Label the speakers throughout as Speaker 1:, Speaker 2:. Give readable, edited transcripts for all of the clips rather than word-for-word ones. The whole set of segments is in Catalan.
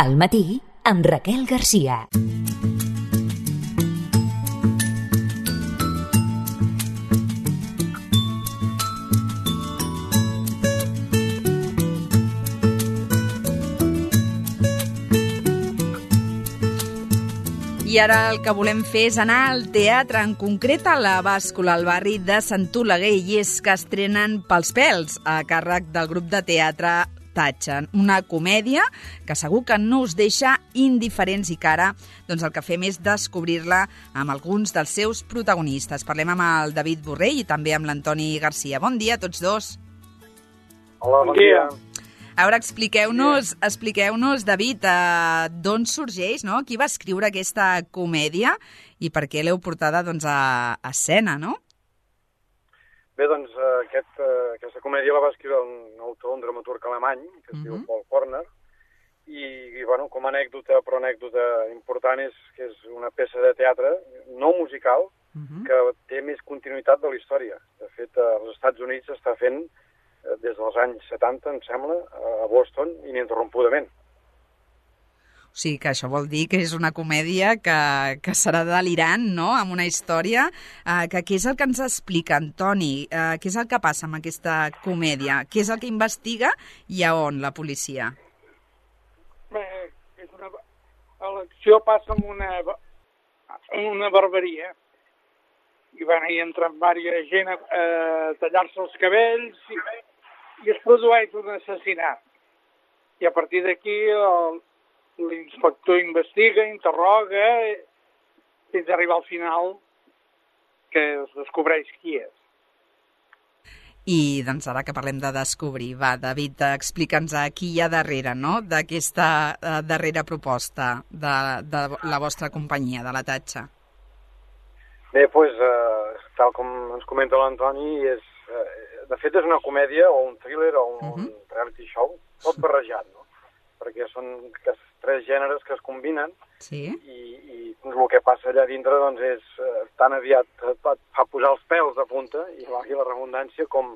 Speaker 1: Al matí, amb Raquel Garcia.
Speaker 2: I ara el que volem fer és anar al teatre, en concret a la Bàscula, al barri de Sant Oleguer, i és que estrenen Pels pèls, a càrrec del grup de teatre Tatxa, una comèdia que segur que no us deixa indiferents i que ara doncs el que fem és descobrir-la amb alguns dels seus protagonistes. Parlem amb el David Borrell i també amb l'Antoni Garcia. Bon dia a tots dos.
Speaker 3: Hola, bon dia.
Speaker 2: A veure, expliqueu-nos, David, d'on sorgeix, no? Qui va escriure aquesta comèdia i per què l'heu portada doncs, a escena, no?
Speaker 3: Bé, doncs aquesta comèdia la va escriure un autor, un dramaturg alemany, que es diu Paul Korner, i bueno, com a anècdota, però anècdota important, és que és una peça de teatre no musical que té més continuïtat de la història. De fet, als Estats Units s'està fent des dels anys 70, em sembla, a Boston, ininterrompudament.
Speaker 2: O sigui que això vol dir que és una comèdia que serà delirant, no?, amb una història. Què és el que ens explica, Antoni? Què és el que passa amb aquesta comèdia? Què és el que investiga i a on, la policia?
Speaker 4: Bé, l'acció passa en una barberia. I hi entra diversa gent a tallar-se els cabells i es produeix un assassinat. I a partir d'aquí l'inspector investiga, interroga, fins a arribar al final que es descobreix qui és.
Speaker 2: I doncs ara que parlem de descobrir, va, David, explica'ns qui hi ha darrere, no?, d'aquesta darrera proposta de la vostra companyia, de la Tatxa.
Speaker 3: Bé, doncs, tal com ens comenta l'Antoni, de fet és una comèdia o un thriller o un reality show, tot barrejat, no? Perquè són tres gèneres que es combinen i el que passa allà dintre doncs, és tan aviat fa posar els pèls de punta i la redundància com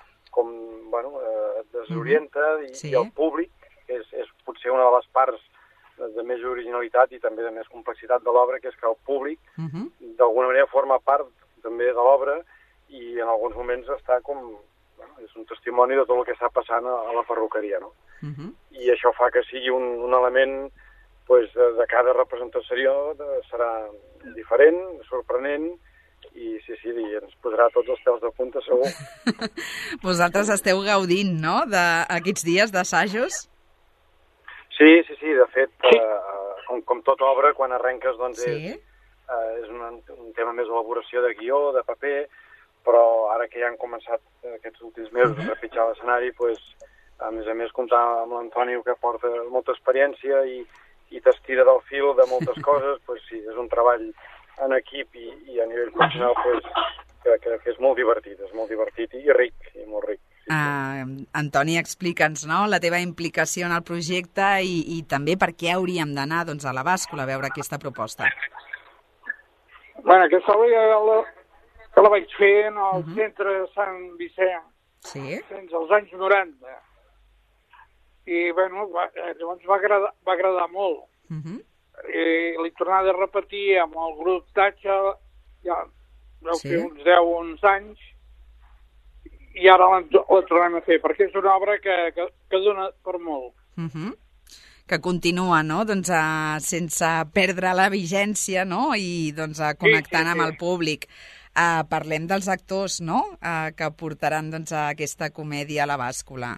Speaker 3: et desorienta i el públic és potser una de les parts de més originalitat i també de més complexitat de l'obra, que és que el públic d'alguna manera forma part també de l'obra i en alguns moments està és un testimoni de tot el que està passant a la perruqueria, no? I això fa que sigui un element de cada representació serà diferent, sorprenent i ens posarà tots els pèls de punta, segur.
Speaker 2: Vosaltres esteu gaudint, no?, d'aquests dies d'assajos?
Speaker 3: Sí, de fet, com tota obra, quan arrenques doncs és un tema més d'elaboració de guió, de paper, però ara que ja han començat aquests últims mesos a trepitjar l'escenari, a més comptar amb l'Antoni, que porta molta experiència i t'estira del fil de moltes coses, sí, és un treball en equip i a nivell professional que és molt divertit i ric, i molt ric.
Speaker 2: Antoni, explica'ns, no?, la teva implicació en el projecte i també per què hauríem d'anar doncs, a la Bàscula a veure aquesta proposta.
Speaker 4: Bé, aquesta obra que la vaig fer en el centre de Sant Vicent, fins als anys 90. I, llavors va agradar molt. I l'he tornat a repetir amb el grup Tatxa, ja vau fer uns 10 o 11 anys, i ara la tornem a fer, perquè és una obra que dona per molt.
Speaker 2: Que continua, no?, doncs, sense perdre la vigència, no?, i doncs, connectant amb el públic. Parlem dels actors, no?, que portaran doncs, aquesta comèdia a la Bàscula.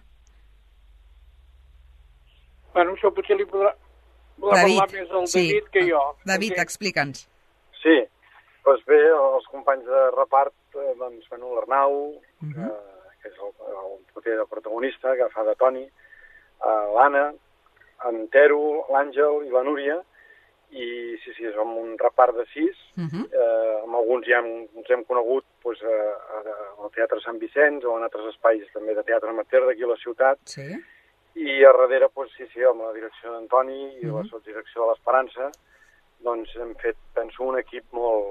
Speaker 4: Això potser li podrà parlar més el David que jo.
Speaker 2: David, explica'ns.
Speaker 3: Sí, doncs bé, els companys de repart, l'Arnau, que és el proper protagonista, que fa de Toni, l'Anna, en Tero, l'Àngel i la Núria, i sí, som un repart de 6, amb alguns ja ens hem conegut al Teatre Sant Vicenç o en altres espais també de teatre amateur d'aquí a la ciutat, i a darrere, amb la direcció d'Antoni i la sotsdirecció de l'Esperança, doncs hem fet, penso, un equip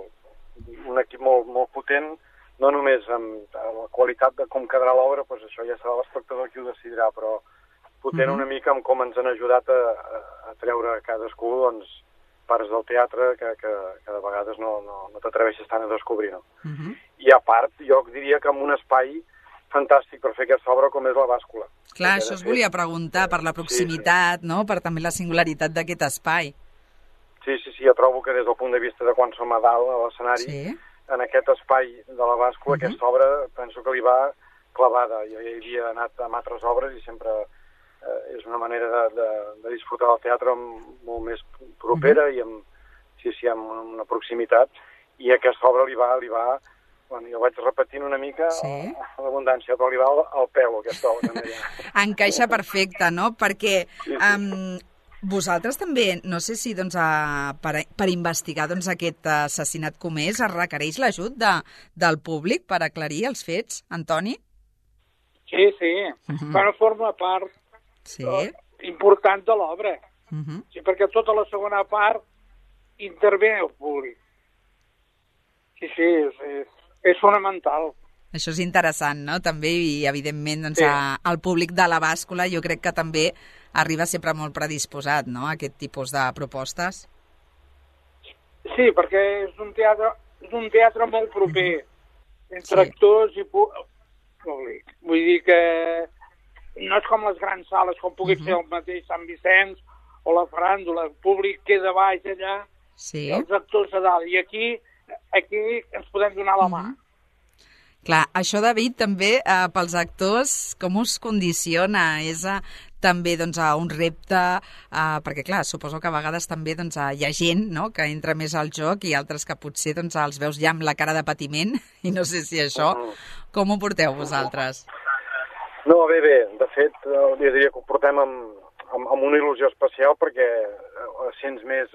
Speaker 3: molt potent, no només amb la qualitat de com quedarà l'obra, això ja serà l'espectador qui ho decidirà, però potent una mica amb com ens han ajudat a treure cadascú, doncs, parts del teatre que de vegades no t'atreveixes tant a descobrir, no? I a part, jo diria que amb un espai fantàstic per fer aquesta obra com és la bàscula.
Speaker 2: Clar, això us volia preguntar, per la proximitat, no? Per també la singularitat d'aquest espai.
Speaker 3: Sí, jo trobo que des del punt de vista de quan som a dalt, a l'escenari, en aquest espai de la bàscula, aquesta obra penso que li va clavada. Jo ja havia anat amb altres obres i sempre és una manera de disfrutar del teatre molt més propera i amb una proximitat, i aquesta obra li va bueno, jo vaig repetint una mica a l'abundància, però li va al pèl, aquesta obra.
Speaker 2: Encaixa perfecte, no? Perquè vosaltres també, no sé si doncs, per investigar doncs, aquest assassinat comès es requereix l'ajut del públic per aclarir els fets, Antoni?
Speaker 4: Sí. Bueno, forma part important de l'obra. Sí, perquè tota la segona part intervé el públic. Sí, és fonamental.
Speaker 2: Això és interessant, no? També, i evidentment, doncs, el públic de la bàscula jo crec que també arriba sempre molt predisposat, no?, a aquest tipus de propostes.
Speaker 4: Sí, perquè és un teatre molt proper, entre actors i públic. Vull dir que no és com les grans sales, com pugui ser el mateix Sant Vicenç o la Faràndula, el públic queda baix allà, els actors a dalt, i aquí ens podem donar la mà.
Speaker 2: Clar, això, David, també pels actors, com us condiciona? És també doncs, un repte, perquè clar, suposo que a vegades també doncs, hi ha gent, no?, que entra més al joc i altres que potser doncs, els veus ja amb la cara de patiment, i no sé si això, com ho porteu vosaltres?
Speaker 3: No, bé, de fet, jo diria que ho portem amb una il·lusió especial perquè sents més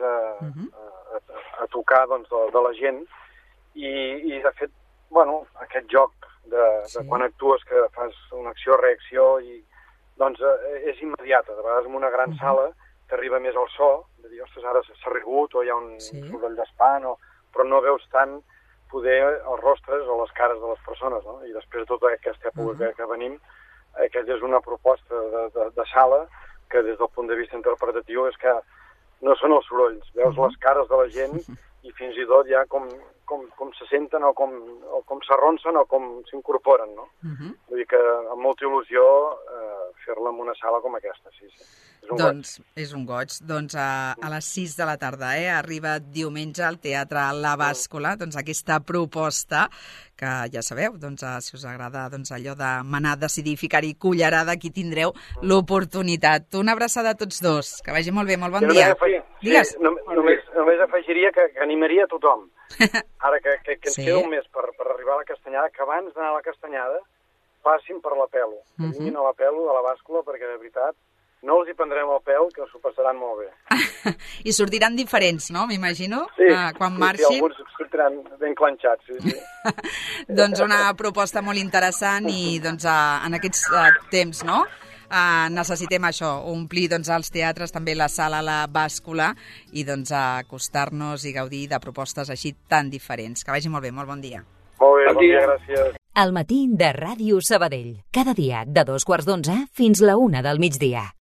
Speaker 3: a tocar doncs, de la gent i de fet, bueno, aquest joc de quan actues que fas una acció-reacció i doncs és immediata. De vegades en una gran sala t'arriba més el so, de dir, ostres, ara s'ha rigut o hi ha un soroll d'espant, però no veus tant poder els rostres o les cares de les persones, no? I després de tota aquesta època que venim, aquesta és una proposta de sala que des del punt de vista interpretatiu és que no són els sorolls, veus les cares de la gent i fins i tot ja com se senten o com s'arronsen o com s'incorporen, no? Vull dir que amb molta il·lusió fer-la en una sala com aquesta, sí.
Speaker 2: Doncs és un goig. Doncs a les 6 de la tarda arriba diumenge al Teatre La Bàscula, doncs aquesta proposta que ja sabeu, doncs si us agrada doncs, allò de manar, decidir, ficar-hi cullerada, aquí tindreu l'oportunitat. Una abraçada a tots dos, que vagi molt bé, molt bon dia.
Speaker 3: Digues. Només afegiria que animaria a tothom. Ara que ens queda un mes per arribar a la Castanyada, que abans d'anar a la Castanyada passin per l'Apel·lo, que vinguin a l'Apel·lo de la bàscula, perquè de veritat no els hi prendrem el pèl, que s'ho passaran molt bé.
Speaker 2: I sortiran diferents, no? M'imagino, quan marxin.
Speaker 3: Sí, alguns sortiran ben clanxats, sí.
Speaker 2: Doncs una proposta molt interessant i doncs en aquests temps, no?, necessitem això, omplir doncs, els teatres, també la sala, la bàscula, i doncs acostar-nos i gaudir de propostes així tan diferents. Que vagi molt bé, molt bon dia.
Speaker 3: Molt bé, bon dia, gràcies.
Speaker 1: El matí de Ràdio Sabadell. Cada dia de 2:15 fins la 1 del migdia.